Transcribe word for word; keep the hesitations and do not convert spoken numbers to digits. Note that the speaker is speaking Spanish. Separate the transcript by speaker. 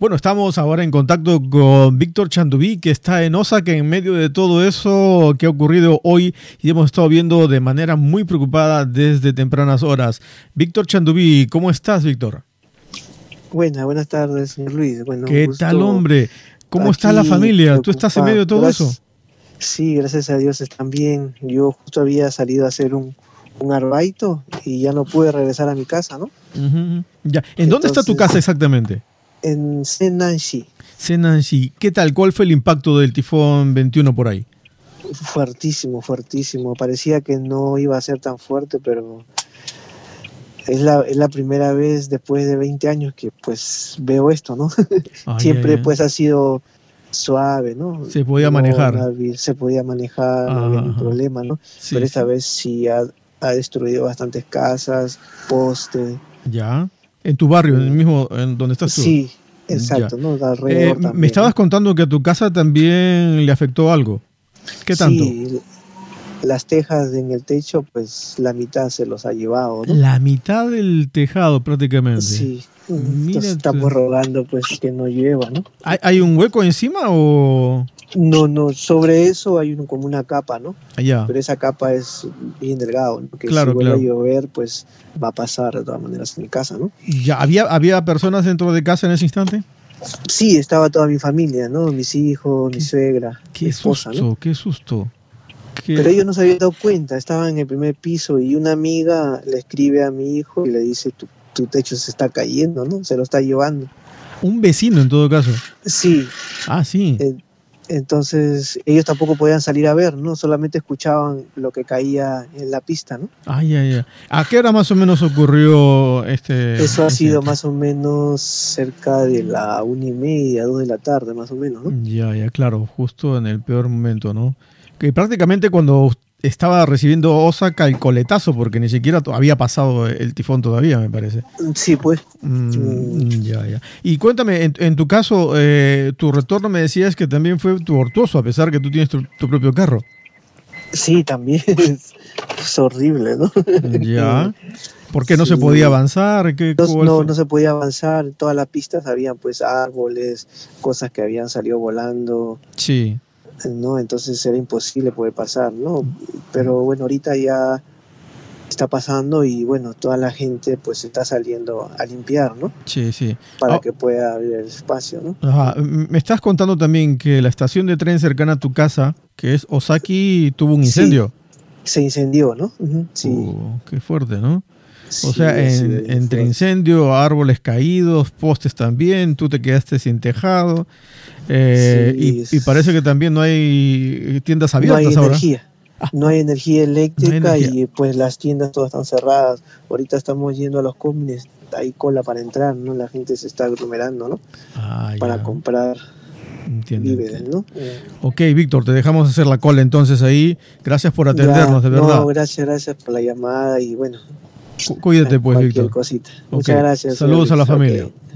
Speaker 1: Bueno, estamos ahora en contacto con Víctor Chandubí, que está en Osaka en medio de todo eso que ha ocurrido hoy y hemos estado viendo de manera muy preocupada desde tempranas horas. Víctor Chandubí, ¿cómo estás, Víctor?
Speaker 2: Buenas, buenas tardes, señor Luis. Bueno,
Speaker 1: ¿Qué tal, hombre? ¿Cómo está la familia? ¿Tú estás en medio de todo
Speaker 2: gracias,
Speaker 1: eso?
Speaker 2: Sí, gracias a Dios están bien. Yo justo había salido a hacer un, un arbaito y ya no pude regresar a mi casa, ¿no?
Speaker 1: Uh-huh. Ya. ¿En dónde está tu casa exactamente?
Speaker 2: En Senanshi.
Speaker 1: Senanshi. ¿Qué tal? ¿Cuál fue el impacto del tifón veintiuno por ahí?
Speaker 2: Fuertísimo, fuertísimo. Parecía que no iba a ser tan fuerte, pero es la, es la primera vez después de veinte años que pues veo esto, ¿no? Ay, Siempre ay, ay. pues ha sido suave, ¿no?
Speaker 1: Se podía manejar.
Speaker 2: No, se podía manejar, ajá, no había ningún problema, ¿no? Sí, pero esta sí. vez sí ha, ha destruido bastantes casas, postes.
Speaker 1: Ya. ¿En tu barrio, en el mismo, en donde estás tú?
Speaker 2: Sí, exacto, ya. ¿no? Alrededor
Speaker 1: eh, también, me estabas ¿no? contando que a tu casa también le afectó algo. ¿Qué tanto?
Speaker 2: Sí, las tejas en el techo, pues la mitad se los ha llevado, ¿no?
Speaker 1: La mitad del tejado prácticamente.
Speaker 2: Sí. Entonces estamos rogando pues que no llueva, ¿no?
Speaker 1: ¿Hay, ¿Hay un hueco encima o...?
Speaker 2: No, no, sobre eso hay un, como una capa, ¿no?
Speaker 1: Allá.
Speaker 2: Pero esa capa es bien delgado, ¿no? Que
Speaker 1: claro,
Speaker 2: si vuelve
Speaker 1: claro.
Speaker 2: a llover, pues va a pasar de todas maneras en mi casa, ¿no?
Speaker 1: Ya, ¿había, ¿había personas dentro de casa en ese instante?
Speaker 2: Sí, estaba toda mi familia, ¿no? Mis hijos, mi suegra,
Speaker 1: qué
Speaker 2: mi esposa,
Speaker 1: susto,
Speaker 2: ¿no?
Speaker 1: Qué susto, qué...
Speaker 2: Pero ellos no se habían dado cuenta, estaban en el primer piso y una amiga le escribe a mi hijo y le dice, tu, tu techo se está cayendo, ¿no? Se lo está llevando.
Speaker 1: Un vecino en todo caso.
Speaker 2: Sí.
Speaker 1: Ah, sí.
Speaker 2: Eh, Entonces ellos tampoco podían salir a ver, ¿no? Solamente escuchaban lo que caía en la pista, ¿no?
Speaker 1: Ay, ay, ay. ¿A qué hora más o menos ocurrió este...?
Speaker 2: Eso ha sido más o menos cerca de la una y media, dos de la tarde, más o menos, ¿no?
Speaker 1: Ya, ya, claro, justo en el peor momento, ¿no? Que prácticamente cuando estaba recibiendo Osaka el coletazo, porque ni siquiera había pasado el tifón todavía, me parece.
Speaker 2: Sí, pues.
Speaker 1: Mm, ya, ya. Y cuéntame, en, en tu caso, eh, tu retorno me decías que también fue tortuoso, a pesar que tú tienes tu, tu propio carro.
Speaker 2: Sí, también es, es horrible, ¿no?
Speaker 1: Ya. ¿Por qué no
Speaker 2: sí.
Speaker 1: se podía avanzar? ¿Qué,
Speaker 2: no, no, no se podía avanzar. En todas las pistas habían pues árboles, cosas que habían salido volando.
Speaker 1: Sí.
Speaker 2: ¿No? Entonces era imposible poder pasar, ¿no? Pero bueno, ahorita ya está pasando y bueno, toda la gente pues está saliendo a limpiar, ¿no?
Speaker 1: Sí, sí.
Speaker 2: Para
Speaker 1: oh.
Speaker 2: que pueda abrir el espacio, ¿no?
Speaker 1: Ajá. Me estás contando también que la estación de tren cercana a tu casa, que es Osaki, tuvo un incendio.
Speaker 2: Sí, se incendió, ¿no? Uh-huh, sí.
Speaker 1: Uh, qué fuerte, ¿no?
Speaker 2: Sí,
Speaker 1: o sea, en,
Speaker 2: sí,
Speaker 1: entre
Speaker 2: fuerte.
Speaker 1: incendio, árboles caídos, postes también, tú te quedaste sin tejado. Eh,
Speaker 2: sí,
Speaker 1: y, y parece que también no hay tiendas abiertas
Speaker 2: no hay
Speaker 1: ahora.
Speaker 2: Energía. Ah, no hay energía eléctrica
Speaker 1: no hay energía.
Speaker 2: Y pues las tiendas todas están cerradas. Ahorita estamos yendo a los cómics, hay cola para entrar, ¿no? La gente se está aglomerando, ¿no?
Speaker 1: Ah,
Speaker 2: para
Speaker 1: ya.
Speaker 2: comprar
Speaker 1: Entiendo,
Speaker 2: víveres, ¿no?
Speaker 1: Ok, Víctor, te dejamos hacer la cola entonces ahí. Gracias por atendernos,
Speaker 2: ya,
Speaker 1: de verdad.
Speaker 2: No, gracias, gracias por la llamada y bueno.
Speaker 1: Cuídate pues, Víctor.
Speaker 2: Cosita.
Speaker 1: Okay.
Speaker 2: Muchas gracias.
Speaker 1: Saludos a la familia.
Speaker 2: Okay.